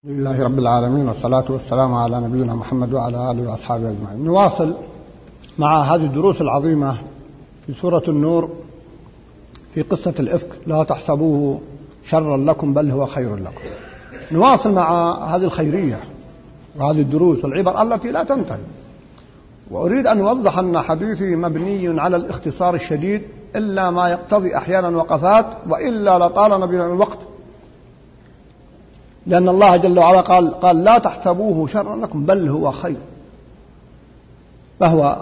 لله رب العالمين، والصلاة والسلام على نبينا محمد وعلى آله وأصحابه أجمعين. نواصل مع هذه الدروس العظيمة في سورة النور في قصة الإفك. لا تحسبوه شرا لكم بل هو خير لكم. نواصل مع هذه الخيرية وهذه الدروس والعبر التي لا تنتهي. وأريد أن أوضح أن حديثي مبني على الاختصار الشديد، إلا ما يقتضي أحيانا وقفات، وإلا لطالنا بنا الوقت، لأن الله جل وعلا قال لا تحسبوه شرا لكم بل هو خير، فهو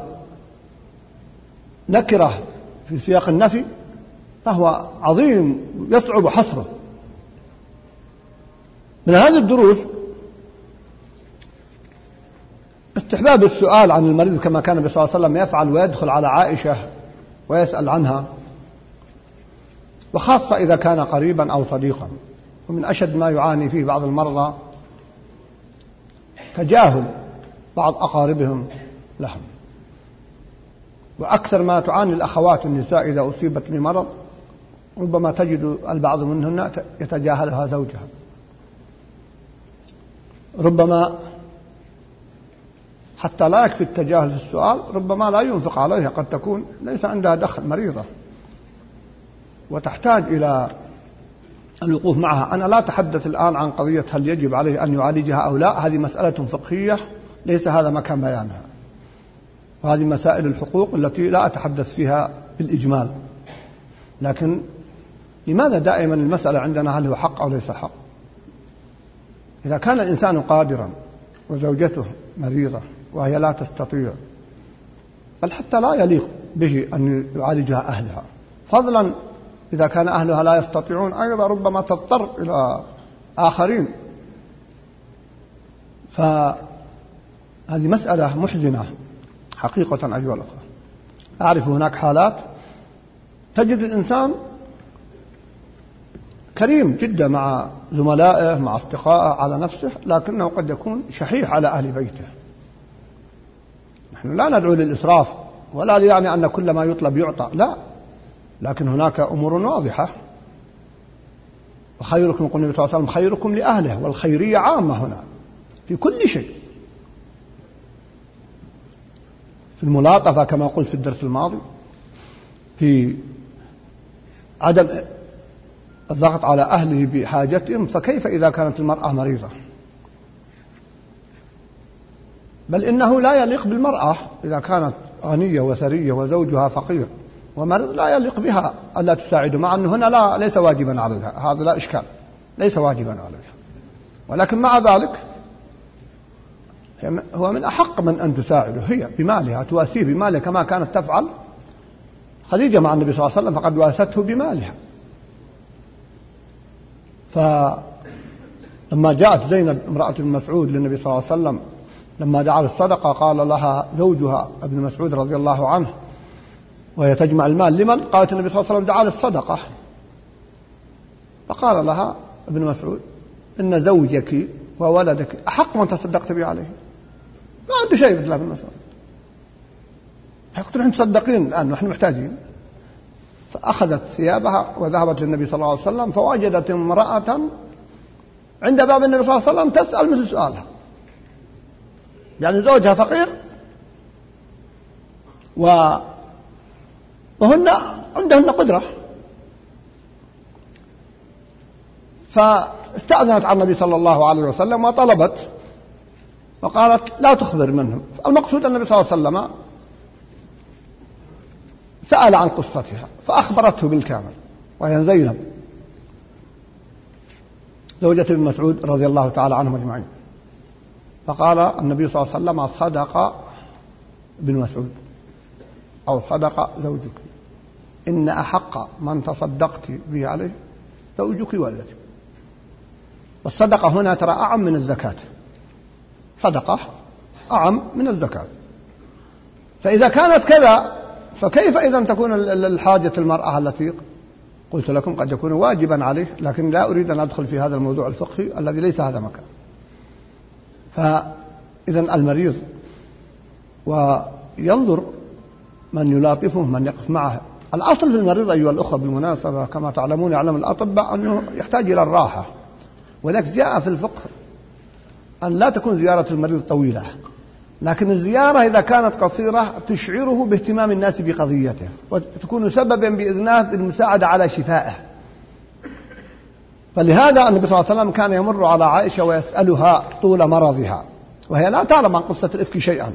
نكرة في سياق النفي، فهو عظيم يصعب حصره. من هذه الدروس استحباب السؤال عن المريض، كما كان النبي صلى الله عليه وسلم يفعل، ويدخل على عائشة ويسأل عنها، وخاصة إذا كان قريبا أو صديقا. ومن أشد ما يعاني فيه بعض المرضى تجاهل بعض أقاربهم لهم، وأكثر ما تعاني الأخوات النساء إذا أصيبت بمرض ربما تجد البعض منهن يتجاهلها زوجها، ربما حتى لا يكفي التجاهل في السؤال، ربما لا ينفق عليها، قد تكون ليس عندها دخل، مريضة وتحتاج إلى الوقوف معها. أنا لا أتحدث الآن عن قضية هل يجب عليه أن يعالجها أو لا، هذه مسألة فقهية ليس هذا مكان بيانها، وهذه مسائل الحقوق التي لا أتحدث فيها بالإجمال. لكن لماذا دائما المسألة عندنا هل هو حق أو ليس حق؟ إذا كان الإنسان قادرا وزوجته مريضة وهي لا تستطيع، بل حتى لا يليق به أن يعالجها أهلها، فضلا إذا كان أهلها لا يستطيعون أيضا ربما تضطر إلى آخرين. فهذه مسألة محزنة حقيقة أيها الأخوة. أعرف هناك حالات تجد الإنسان كريم جدا مع زملائه مع أصدقائه على نفسه، لكنه قد يكون شحيح على أهل بيته. نحن لا ندعو للإسراف، ولا يعني أن كل ما يطلب يعطى، لا، لكن هناك أمور واضحة. وخيركم، يقول النبي صلى الله عليه وسلم، خيركم لأهله، والخيرية عامة هنا في كل شيء، في الملاطفة كما قلت في الدرس الماضي، في عدم الضغط على أهله بحاجتهم، فكيف إذا كانت المرأة مريضة؟ بل إنه لا يليق بالمرأة إذا كانت غنية وثرية وزوجها فقير ومرض، لا يليق بها ألا تساعده، مع أنه هنا ليس واجبا عليها، هذا لا إشكال، ليس واجبا عليها، ولكن مع ذلك هو من أحق من أن تساعده، هي بمالها، تواسيه بمالها كما كانت تفعل خديجة مع النبي صلى الله عليه وسلم، فقد واسته بمالها. فلما جاءت زينب امرأة ابن مسعود للنبي صلى الله عليه وسلم لما دعا للصدقة، قال لها زوجها ابن مسعود رضي الله عنه وهي تجمع المال لمن؟ قالت النبي صلى الله عليه وسلم دعا للصدقة. فقال لها ابن مسعود إن زوجك وولدك أحق من تصدقت به عليه، ما عنده شيء مثل ابن مسعود، قلت نحن تصدقين الآن نحن محتاجين. فأخذت ثيابها وذهبت للنبي صلى الله عليه وسلم، فوجدت امرأة عند باب النبي صلى الله عليه وسلم تسأل مثل سؤالها، يعني زوجها فقير وهن عندهن قدرة. فاستأذنت على النبي صلى الله عليه وسلم وطلبت، وقالت لا تخبر منهم. المقصود النبي صلى الله عليه وسلم سأل عن قصتها فأخبرته بالكامل، وهي زينب زوجة ابن مسعود رضي الله تعالى عنهم أجمعين. فقال النبي صلى الله عليه وسلم صدق ابن مسعود أو صدق زوجك، إن أحق من تصدقت به عليه زوجك وولدك. والصدقة هنا ترى أعم من الزكاة، صدقة أعم من الزكاة. فإذا كانت كذا فكيف إذا تكون الحاجة المرأة التي قلت لكم قد يكون واجبا عليه، لكن لا أريد أن أدخل في هذا الموضوع الفقهي الذي ليس هذا مكان. فإذا المريض وينظر من يلاطفه من يقف معه. الأصل في المريض أيها الأخوة بالمناسبة كما تعلمون يعلم الأطباء أنه يحتاج إلى الراحة، ولذلك جاء في الفقه أن لا تكون زيارة المريض طويلة، لكن الزيارة إذا كانت قصيرة تشعره باهتمام الناس بقضيته وتكون سببا بإذنه بالمساعدة على شفائه. فلهذا النبي صلى الله عليه وسلم كان يمر على عائشة ويسألها طول مرضها وهي لا تعلم عن قصة الإفك شيئا.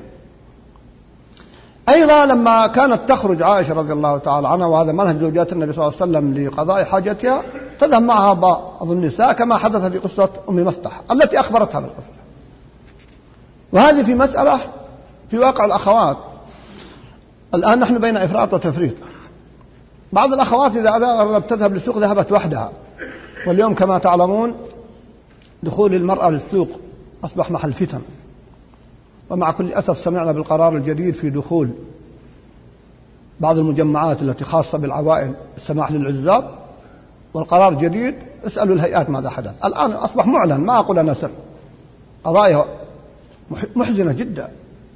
أيضا لما كانت تخرج عائشة رضي الله تعالى عنها، وهذا منهج زوجات النبي صلى الله عليه وسلم لقضاء حاجتها، تذهب معها بعض النساء كما حدث في قصة أم مفتح التي أخبرتها بالقصة. وهذه في مسألة في واقع الأخوات الآن نحن بين إفراط وتفريط. بعض الأخوات إذا أردت تذهب للسوق ذهبت وحدها، واليوم كما تعلمون دخول المرأة للسوق أصبح محل فتن، ومع كل أسف سمعنا بالقرار الجديد في دخول بعض المجمعات التي خاصة بالعوائل السماح للعزاب، والقرار جديد. اسألوا الهيئات ماذا حدث الآن، أصبح معلن، ما أقول أنا سر. قضايا محزنة جدا.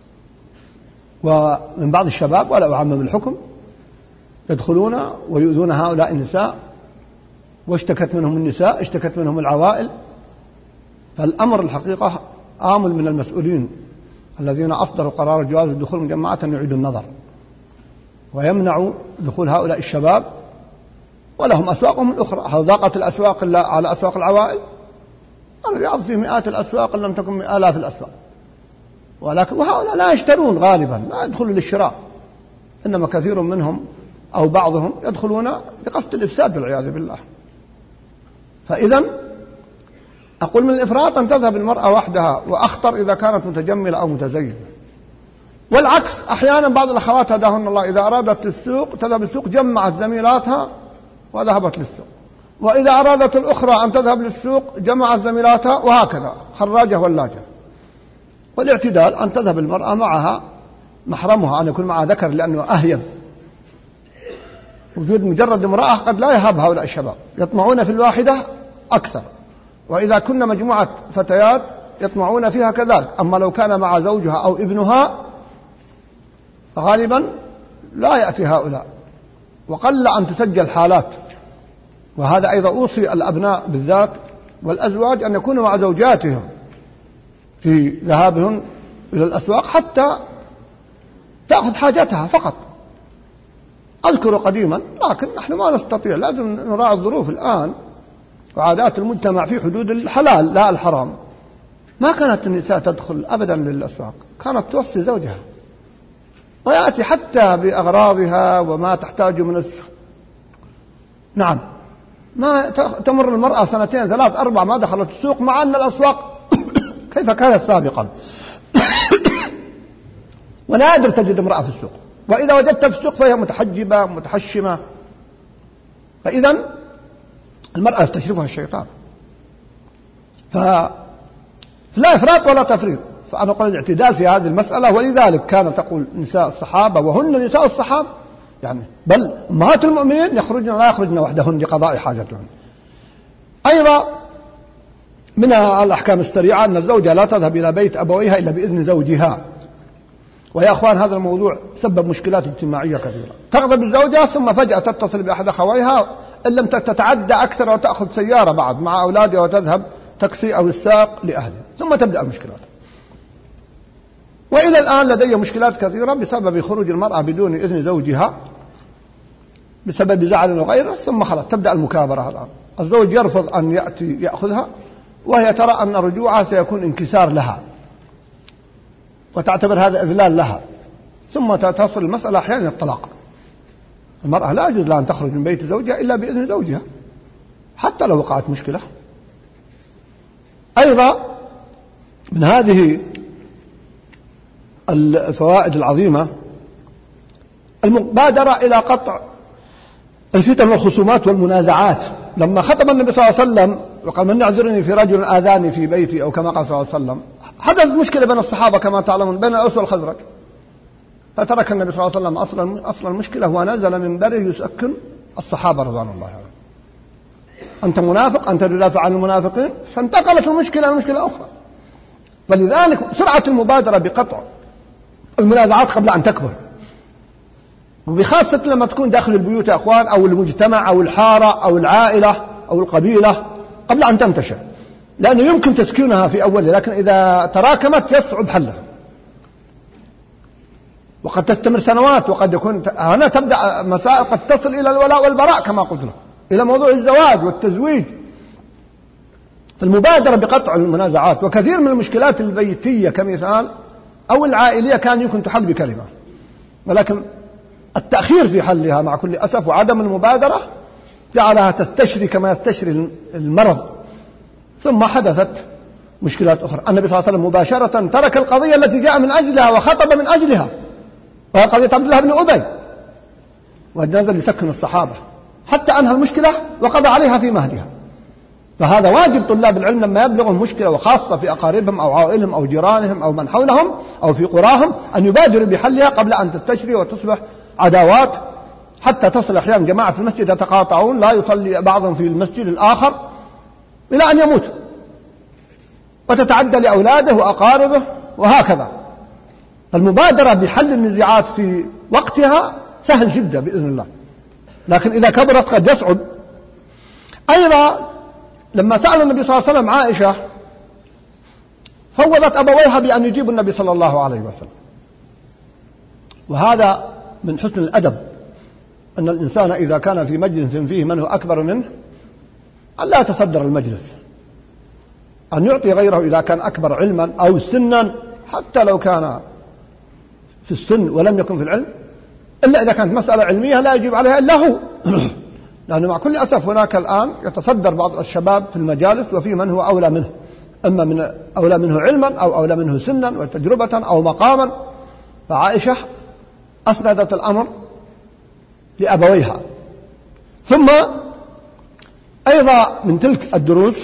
ومن بعض الشباب ولا أعمم الحكم يدخلون ويؤذون هؤلاء النساء، واشتكت منهم النساء، اشتكت منهم العوائل. فالأمر الحقيقة آمل من المسؤولين الذين أصدروا قرار جواز الدخول مجمعات أن يعيدوا النظر ويمنعوا دخول هؤلاء الشباب، ولهم أسواقهم الأخرى. هل ضاقت الأسواق إلا على أسواق العوائل؟ الرياض في مئات الأسواق إن لم تكن آلاف الأسواق، ولكن وهؤلاء لا يشترون غالبا، لا يدخلون للشراء، إنما كثير منهم أو بعضهم يدخلون بقصد الإفساد والعياذ بالله. فإذا أقول من الإفراط أن تذهب المرأة وحدها، وأخطر إذا كانت متجملة أو متزينة. والعكس، أحيانا بعض الأخوات هداهن الله إذا أرادت للسوق تذهب للسوق جمعت زميلاتها وذهبت للسوق، وإذا أرادت الأخرى أن تذهب للسوق جمعت زميلاتها، وهكذا خراجة ولاجة. والاعتدال أن تذهب المرأة معها محرمها، أن يكون معها ذكر لأنه أهيب. وجود مجرد امرأة قد لا يهاب هؤلاء الشباب، يطمعون في الواحدة أكثر، وإذا كنا مجموعة فتيات يطمعون فيها كذلك. أما لو كان مع زوجها أو ابنها غالبا لا يأتي هؤلاء، وقل أن تسجل حالات. وهذا أيضا أوصي الأبناء بالذات والأزواج أن يكونوا مع زوجاتهم في ذهابهم إلى الأسواق حتى تأخذ حاجتها فقط. أذكر قديما، لكن نحن ما نستطيع، لازم نراعي الظروف الآن وعادات المجتمع في حدود الحلال لا الحرام. ما كانت النساء تدخل أبدا للأسواق، كانت توصي زوجها ويأتي حتى بأغراضها وما تحتاج من نعم، ما تمر المرأة 2 3 4 ما دخلت السوق، مع أن الأسواق كيف كانت سابقا ونادر تجد امرأة في السوق، وإذا وجدت في السوق فهي متحجبة متحشمة. فإذا المرأة يستشرفها الشيطان. فلا إفراط ولا تفريط. فأنا أقول الاعتدال في هذه المسألة. ولذلك كانت تقول نساء الصحابة، وهن نساء الصحابة يعني بل أمهات المؤمنين، يخرجن لا يخرجن وحدهن لقضاء حاجتهن. أيضا من الأحكام السريعة أن الزوجة لا تذهب إلى بيت أبويها إلا بإذن زوجها. ويا أخوان هذا الموضوع سبب مشكلات اجتماعية كثيرة. تغضب الزوجة ثم فجأة تتصل بأحد أخويها إن لم تتعدى أكثر وتأخذ سيارة بعد مع أولادها وتذهب تاكسي أو الساق لأهلها، ثم تبدأ المشكلات. وإلى الآن لدي مشكلات كثيرة بسبب خروج المرأة بدون إذن زوجها بسبب زعل وغيره، ثم خلاص تبدأ المكابرة. الآن الزوج يرفض أن يأتي يأخذها، وهي ترى أن رجوعها سيكون انكسار لها وتعتبر هذا إذلال لها، ثم تصل المسألة أحيانا الطلاق. المرأة لا يجوز لها أن تخرج من بيت زوجها إلا بإذن زوجها حتى لو وقعت مشكلة. أيضا من هذه الفوائد العظيمة المبادرة إلى قطع الفتن والخصومات والمنازعات. لما خطب النبي صلى الله عليه وسلم وقال من يعذرني في رجل آذاني في بيتي، أو كما قال صلى الله عليه وسلم، حدثت مشكلة بين الصحابة كما تعلمون بين الأوس والخزرج، فترك النبي صلى الله عليه وسلم أصل المشكلة ونزل من بره يسكن الصحابة رضوان الله عنهم. أنت منافق، أنت تدافع عن المنافقين، فانتقلت المشكلة إلى مشكلة أخرى. ولذلك سرعة المبادرة بقطع المنازعات قبل أن تكبر، وبخاصة لما تكون داخل البيوت يا أخوان، أو المجتمع أو الحارة أو العائلة أو القبيلة، قبل أن تنتشر. لأنه يمكن تسكينها في أولها، لكن إذا تراكمت يصعب حلها، وقد تستمر سنوات، وقد يكون هنا تبدأ مسائل قد تصل إلى الولاء والبراء كما قلت لك، إلى موضوع الزواج والتزويج. فالمبادرة بقطع المنازعات، وكثير من المشكلات البيتية كمثال أو العائلية كان يمكن تحل بكلمة، ولكن التأخير في حلها مع كل أسف وعدم المبادرة جعلها تستشري كما يستشري المرض، ثم حدثت مشكلات أخرى. النبي صلى الله عليه وسلم مباشرة ترك القضية التي جاء من أجلها وخطب من أجلها، وهي قضية عبد الله بن أبي، ونزل يسكن الصحابة حتى أنهى المشكلة وقضى عليها في مهدها. فهذا واجب طلاب العلم لما يبلغهم مشكلة، وخاصة في أقاربهم أو عائلهم أو جيرانهم أو من حولهم أو في قراهم، أن يبادروا بحلها قبل أن تستشري وتصبح عداوات، حتى تصل أحيانا جماعة المسجد يتقاطعون، لا يصلي بعضهم في المسجد الآخر إلى أن يموت، وتتعدى لأولاده وأقاربه وهكذا. المبادرة بحل النزاعات في وقتها سهل جدا بإذن الله، لكن إذا كبرت قد يصعب. أيضا لما سأل النبي صلى الله عليه وسلم عائشة فوضت أبويها بأن يجيبوا النبي صلى الله عليه وسلم، وهذا من حسن الأدب، أن الإنسان إذا كان في مجلس فيه من هو أكبر منه أن لا يتصدر المجلس، أن يعطي غيره إذا كان أكبر علما أو سنا، حتى لو كان في السن ولم يكن في العلم، إلا إذا كانت مسألة علمية لا يجيب عليها إلا هو. لأنه مع كل أسف هناك الآن يتصدر بعض الشباب في المجالس وفي من هو أولى منه، إما من أولى منه علما أو أولى منه سنا وتجربة أو مقاما. فعائشة أسندت الأمر لأبويها. ثم أيضا من تلك الدروس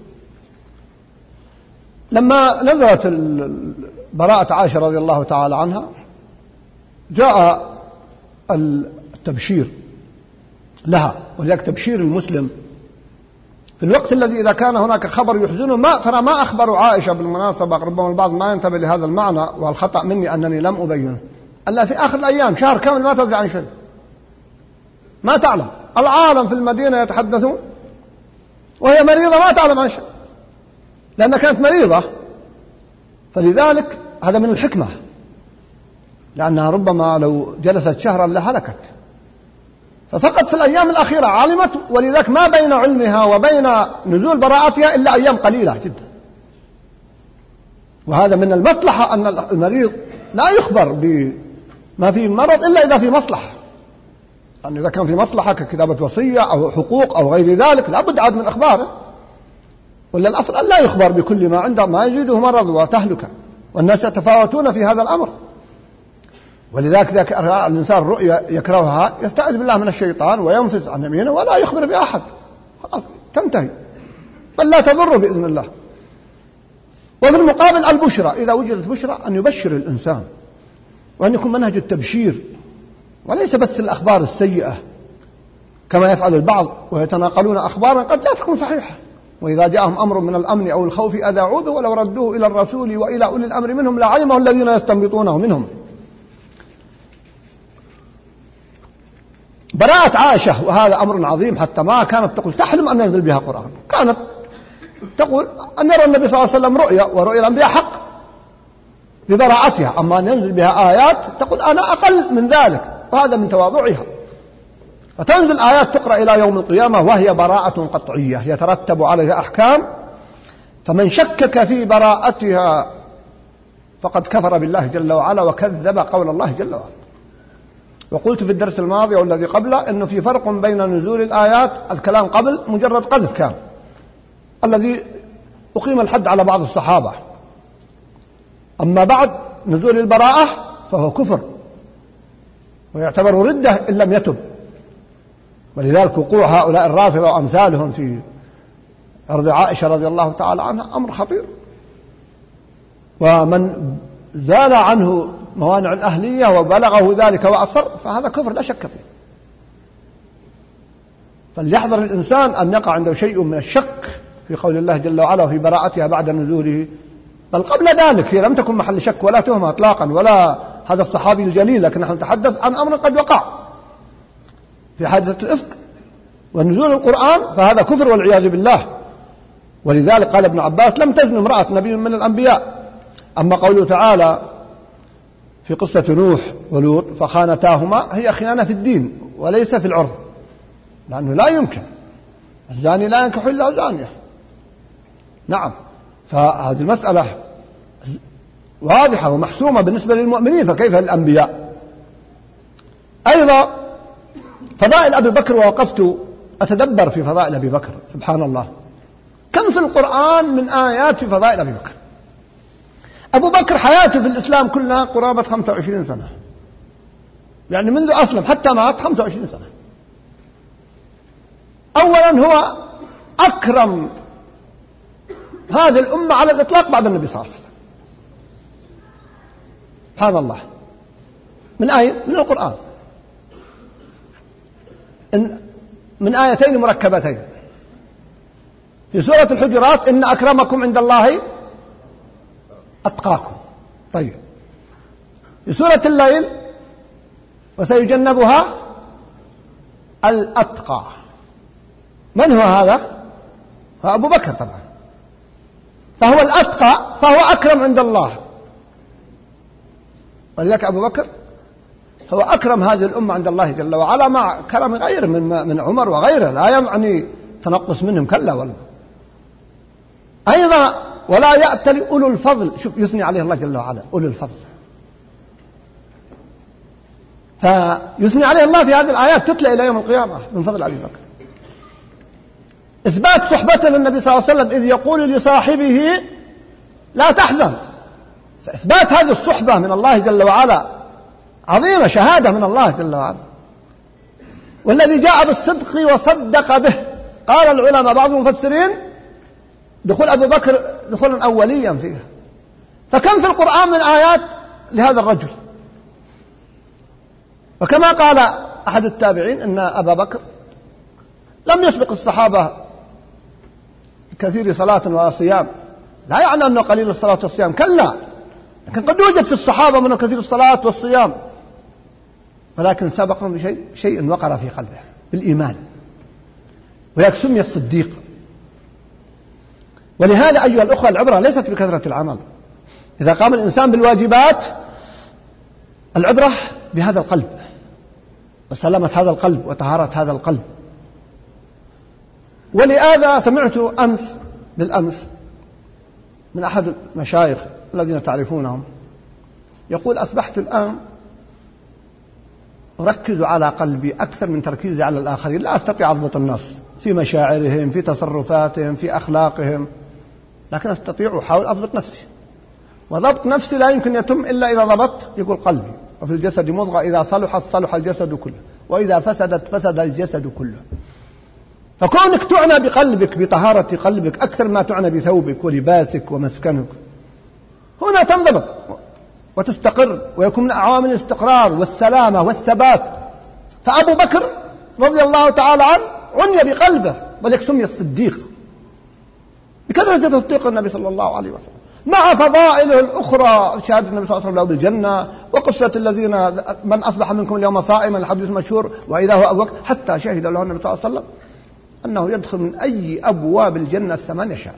لما نزلت براءة عائشة رضي الله تعالى عنها جاء التبشير لها، ولذلك تبشير المسلم في الوقت الذي إذا كان هناك خبر يحزنه، ما أخبروا عائشة بالمناسبة، ربما البعض ما ينتبه لهذا المعنى، والخطأ مني أنني لم أبينه، ألا في آخر الأيام شهر كامل ما تدري عن شيء، ما تعلم، العالم في المدينة يتحدثون وهي مريضة ما تعلم عن شيء، لأنها كانت مريضة. فلذلك هذا من الحكمة، لأنها ربما لو جلست شهرا لهلكت، ففقط في الأيام الأخيرة علمت، ولذلك ما بين علمها وبين نزول براءتها إلا أيام قليلة جدا. وهذا من المصلحة أن المريض لا يخبر بما فيه مرض إلا إذا في مصلحة، أن إذا كان في مصلحة ككتابة وصية أو حقوق أو غير ذلك لابد عاد من أخباره، ولا الأصل أن لا يخبر بكل ما عنده ما يزيده مرض وتهلكة، والناس يتفاوتون في هذا الأمر. ولذلك إذا رأى الإنسان رؤيا يكرهها يستعيذ بالله من الشيطان وينفث عن يمينه ولا يخبر بأحد، خلاص تنتهي، بل لا تضر بإذن الله. وفي المقابل البشرى، إذا وجدت بشرى أن يبشر الإنسان، وأن يكون منهج التبشير، وليس بس الأخبار السيئة كما يفعل البعض ويتناقلون أخبارا قد لا تكون صحيحة. وإذا جاءهم أمر من الأمن أو الخوف أذاعوا به ولو ردوه إلى الرسول وإلى أولي الأمر منهم لعلمه الذين يستنبطونه منهم. براءة عائشة، وهذا أمر عظيم، حتى ما كانت تقول تحلم أن ينزل بها قرآن، كانت تقول أن يرى النبي صلى الله عليه وسلم رؤيا، ورؤيا الأنبياء حق ببراءتها، أما أن ينزل بها آيات تقول أنا أقل من ذلك، وهذا من تواضعها. فتنزل آيات تقرأ إلى يوم القيامة وهي براءة قطعية يترتب عليها أحكام، فمن شكك في براءتها فقد كفر بالله جل وعلا وكذب قول الله جل وعلا. وقلت في الدرس الماضي والذي قبله أنه في فرق بين نزول الآيات، الكلام قبل مجرد قذف كان الذي أقيم الحد على بعض الصحابة، أما بعد نزول البراءة فهو كفر ويعتبر ردة إن لم يتب. ولذلك وقوع هؤلاء الرافضة وأمثالهم في عرض عائشة رضي الله تعالى عنها أمر خطير، ومن زال عنه موانع الأهلية وبلغه ذلك وأصر فهذا كفر لا شك فيه. فليحذر الإنسان أن يقع عنده شيء من الشك في قول الله جل وعلا وفي براءتها بعد نزوله، بل قبل ذلك هي لم تكن محل شك ولا تهمة إطلاقا، ولا هذا الصحابي الجليل، لكن نحن نتحدث عن أمر قد وقع في حادثة الإفك ونزول القرآن، فهذا كفر والعياذ بالله. ولذلك قال ابن عباس لم تزن امرأة نبي من الأنبياء. أما قوله تعالى في قصة نوح ولوط فخانتاهما هي خيانة في الدين وليس في العرض، لأنه لا يمكن الزاني لا ينكح إلا زانية. نعم، فهذه المسألة واضحة ومحسومة بالنسبة للمؤمنين، فكيف للأنبياء؟ أيضا فضائل أبي بكر، ووقفت أتدبر في فضائل أبي بكر، سبحان الله كم في القرآن من آيات في فضائل أبي بكر. أبو بكر حياته في الإسلام كلها قرابة 25 سنة، يعني منذ أسلم حتى مات 25 سنة. أولا هو أكرم هذه الأمة على الإطلاق بعد النبي صلى الله عليه وسلم، سبحان الله. من آية من القرآن، من آيتين مركبتين في سورة الحجرات: إن أكرمكم عند الله أتقاكم. طيب، في سورة الليل: وسيجنبها الأتقى. من هو هذا؟ هو أبو بكر طبعا، فهو الأتقى فهو أكرم عند الله. ولذلك أبو بكر هو أكرم هذه الأمة عند الله جل وعلا، مع كرم غيره من عمر وغيره، لا يعني تنقص منهم، كلا والله. أيضا: ولا يأتل أولو الفضل. شوف يثني عليه الله جل وعلا أولو الفضل، فيثني عليه الله في هذه الآيات تتلى إلى يوم القيامة من فضل أبي بكر. إثبات صحبته للنبي صلى الله عليه وسلم إذ يقول لصاحبه لا تحزن، فإثبات هذه الصحبة من الله جل وعلا عظيمة، شهادة من الله جل وعلا. والذي جاء بالصدق وصدق به، قال العلماء بعض المفسرين دخول أبو بكر دخولا أوليا فيها. فكم في القرآن من آيات لهذا الرجل. وكما قال أحد التابعين إن أبا بكر لم يسبق الصحابة بكثير صلاة وصيام، لا يعني أنه قليل الصلاة والصيام، كلا، لكن قد يوجد في الصحابة من كثير الصلاة والصيام، ولكن سبقهم بشيء وقر في قلبه بالإيمان، ولذلك سمي الصديق. ولهذا أيها الأخوة العبرة ليست بكثرة العمل. إذا قام الإنسان بالواجبات، العبرة بهذا القلب وسلامة هذا القلب وطهارة هذا القلب. ولهذا سمعت بالأمس من أحد المشايخ الذين تعرفونهم يقول: أصبحت الآن أركز على قلبي أكثر من تركيزي على الآخرين، لا أستطيع أضبط الناس في مشاعرهم، في تصرفاتهم، في أخلاقهم، لكن أستطيع أحاول أضبط نفسي. وضبط نفسي لا يمكن يتم إلا إذا ضبطت، يقول قلبي: وفي الجسد مضغة إذا صلحت صلح الجسد كله، وإذا فسدت فسد الجسد كله. فكونك تعنى بقلبك، بطهارة قلبك، أكثر ما تعنى بثوبك ولباسك ومسكنك، هنا تنضبط وتستقر ويكون من عوامل الاستقرار والسلامة والثبات. فأبو بكر رضي الله تعالى عنه عني بقلبه، ولذلك سمي الصديق بكثرة تصديق النبي صلى الله عليه وسلم، مع فضائله الأخرى: شهادة النبي صلى الله عليه وسلم له بالجنة، وقصة الذين من أصبح منكم اليوم صائما، الحديث المشهور: وإذا هو أبو بكر حتى شهد له النبي صلى الله عليه وسلم أنه يدخل من أي أبواب الجنة الثمان يشاء.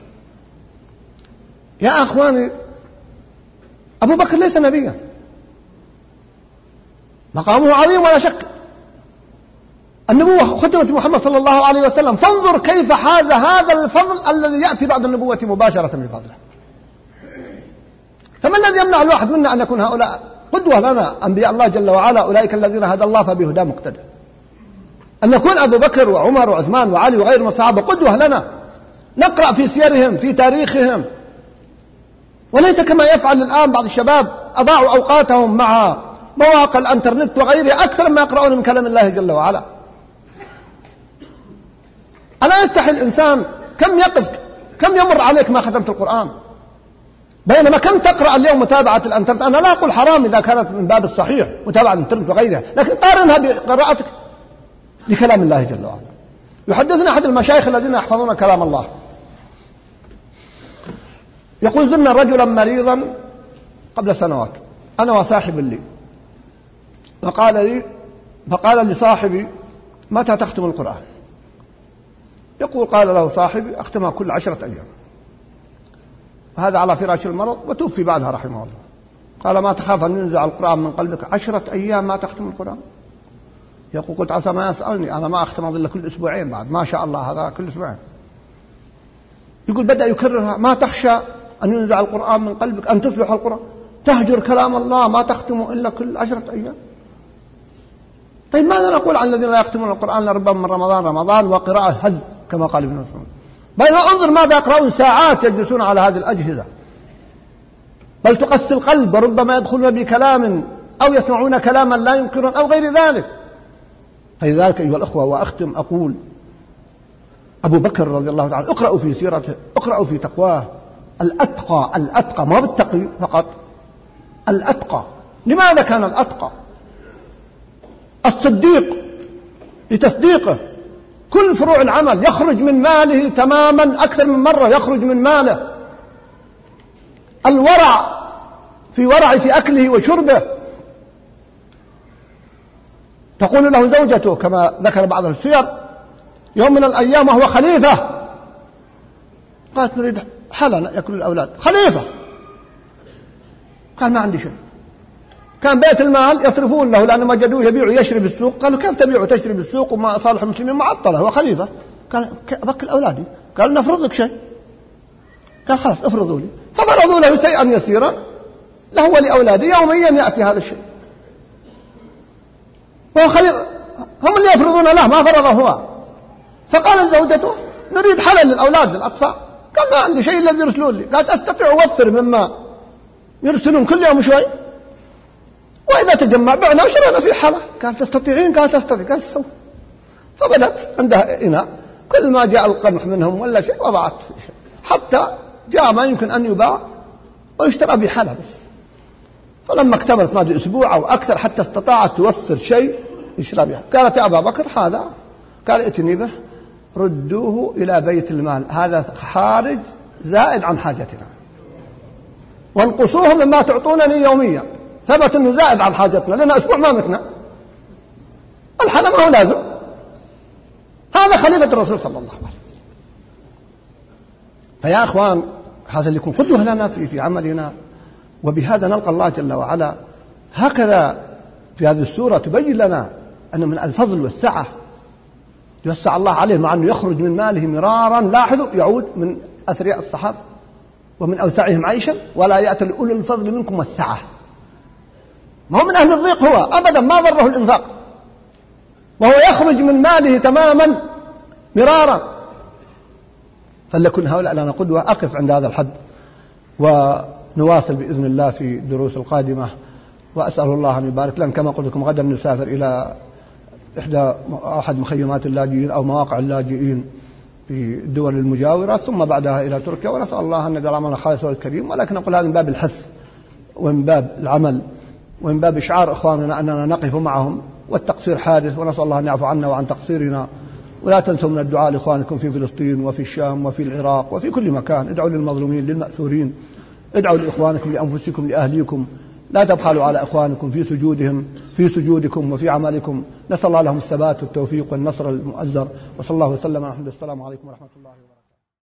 يا أخواني، أبو بكر ليس نبيا، مقامه عظيم ولا شك، النبوة ختمت محمد صلى الله عليه وسلم، فانظر كيف حاز هذا الفضل الذي يأتي بعد النبوة مباشرة بفضله. فما الذي يمنع الواحد منا أن يكون هؤلاء قدوة لنا، أنبياء الله جل وعلا، أولئك الذين هدى الله فبهداه مقتدى، أن يكون أبو بكر وعمر وعثمان وعلي وغير من الصحابة قدوة لنا، نقرأ في سيرهم في تاريخهم، وليس كما يفعل الآن بعض الشباب، أضاعوا أوقاتهم مع مواقع الانترنت وغيرها أكثر ما يقرؤون من كلام الله جل وعلا. ألا يستحي الإنسان كم يمر عليك ما ختمت القرآن، بينما كم تقرأ اليوم متابعة الانترنت. أنا لا أقول حرام إذا كانت من باب الصحيح متابعة الانترنت وغيرها، لكن قارنها بقراءتك لكلام الله جل وعلا. يحدثنا أحد المشايخ الذين يحفظون كلام الله يقول: زرنا رجلا مريضا قبل سنوات أنا وصاحب لي، فقال لصاحبي: متى تختم القرآن؟ يقول: قال له صاحبي: أختمها كل 10 أيام. هذا على فراش المرض وتوفي بعدها رحمه الله. قال ما تخاف أن ينزع القرآن من قلبك 10 أيام ما تختم القرآن. يقول قلت عسى ما يسألني، أنا ما أختم إلا كل أسبوعين، بعد ما شاء الله هذا كل أسبوعين. يقول بدأ يكررها، ما تخشى أن ينزع القرآن من قلبك، أن تصلح القرآن، تهجر كلام الله ما تختمه إلا كل 10 أيام. طيب ماذا نقول عن الذين لا يختمون القرآن لربما من رمضان وقراءة هز كما قال ابن مسعود؟ بينما انظر ماذا يقرؤون، ساعات يجلسون على هذه الأجهزة، بل تقسي القلب، وربما يدخلون بكلام أو يسمعون كلاما لا ينكرون أو غير ذلك. فلذلك أيها الأخوة وأختم أقول أبو بكر رضي الله تعالى اقرأوا في سيرته، اقرأوا في تقواه. الأتقى ما بالتقي فقط، الأتقى. لماذا كان الأتقى؟ الصديق لتصديقه كل فروع العمل، يخرج من ماله تماما أكثر من مرة يخرج من ماله. الورع في أكله وشربه. تقول له زوجته كما ذكر بعض السير يوم من الأيام وهو خليفة، قالت نريد حلا يأكل الأولاد. خليفة قال ما عندي شيء. كان بيت المال يصرفون له لأنه وجدوه يبيع ويشري بالسوق. قالوا كيف تبيع وتشتري بالسوق وما صالح المسلمين معطلة، هو خليفة. قال أبكل أولادي. قال نفرض لك شيء. قال خلاص افرضوا لي. ففرضوا له شيئا يسيرا له ولأولاده، يوميا يأتي هذا الشيء. وهو خليفة، هم اللي يفرضون له ما فرضه هو. فقالت زوجته نريد حلل للأولاد للأطفال. قال ما عندي شيء الذي يرسلون لي. قالت أستطيع أوفر مما يرسلون كل يوم شوي، وإذا تجمع بعنا وشرينا في حلا. قال تستطيعين؟ قال تستطيع. قال سوي. فبدأت عندها إناء، كل ما جاء القمح منهم ولا شيء وضعت في شيء، حتى جاء ما يمكن أن يباع ويشترى بحلا بس. فلما اكتملت ما أسبوع أو أكثر حتى استطاعت توفر شيء يشرى بها. قالت يا أبا بكر هذا، قال ائتني به، ردوه إلى بيت المال، هذا خارج زائد عن حاجتنا، وانقصوه مما تعطونني يوميا. ثبت أنه زائد عن حاجتنا لأن أسبوع ما متنا، الحلا ما هو لازم. هذا خليفة الرسول صلى الله عليه وسلم. فيا أخوان هذا اللي يكون قدوة لنا في عملنا، وبهذا نلقى الله جل وعلا. هكذا في هذه السورة تبين لنا أن من الفضل والسعة يوسع الله عليه، مع أنه يخرج من ماله مرارا. لاحظوا يعود من أثرياء الصحابة ومن أوسعهم عيشا، ولا يأتي لأولي الفضل منكم والسعة. ما هو من أهل الضيق هو أبدا، ما ضره الإنفاق، وهو يخرج من ماله تماما مرارا. فليكن هؤلاء لنا قدوة. أقف عند هذا الحد ونواصل بإذن الله في الدروس القادمة، وأسأل الله أن يبارك لنا. كما قلت لكم غدا نسافر إلى أحد مخيمات اللاجئين أو مواقع اللاجئين في الدول المجاورة، ثم بعدها إلى تركيا، ونسأل الله أن يجعل عملنا خالصا والكريم. ولكن أقول هذا من باب الحث ومن باب العمل ومن باب إشعار إخواننا أننا نقف معهم، والتقصير حادث، ونسأل الله أن يعفو عنا وعن تقصيرنا. ولا تنسوا من الدعاء لإخوانكم في فلسطين وفي الشام وفي العراق وفي كل مكان. ادعوا للمظلومين للمأسورين، ادعوا لإخوانكم لأنفسكم لأهليكم. لا تبخلوا على إخوانكم في سجودهم في سجودكم وفي عملكم. نسأل الله لهم الثبات والتوفيق والنصر المؤزر. وصلى الله وسلم على محمد. السلام عليكم ورحمة الله وبركاته.